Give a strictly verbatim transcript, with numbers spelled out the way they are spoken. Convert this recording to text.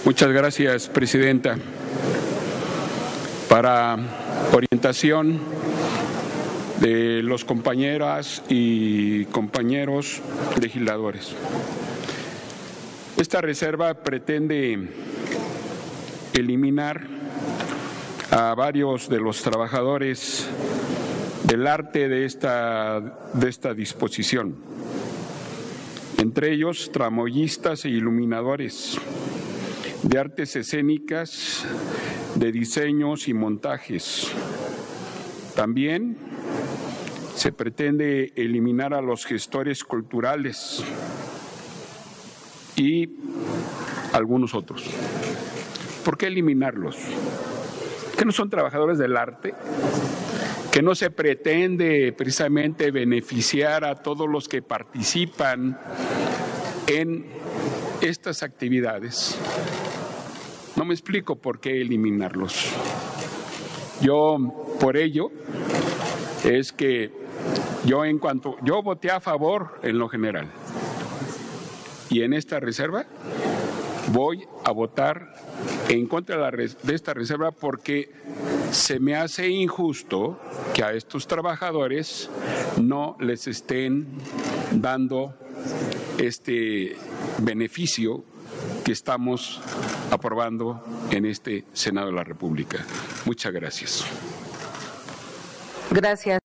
Muchas gracias, Presidenta. Para orientación de los compañeras y compañeros legisladores, esta reserva pretende eliminar a varios de los trabajadores del arte de esta, de esta disposición, entre ellos tramoyistas e iluminadores, de artes escénicas, de diseños y montajes. También se pretende eliminar a los gestores culturales y algunos otros. ¿Por qué eliminarlos? ¿Que no son trabajadores del arte? ¿Que no se pretende precisamente beneficiar a todos los que participan en estas actividades? No me explico por qué eliminarlos. Yo, por ello, es que yo en cuanto, yo voté a favor en lo general. Y en esta reserva voy a votar en contra de, la, de esta reserva porque se me hace injusto que a estos trabajadores no les estén dando este beneficio que estamos aprobando en este Senado de la República. Muchas gracias. Gracias.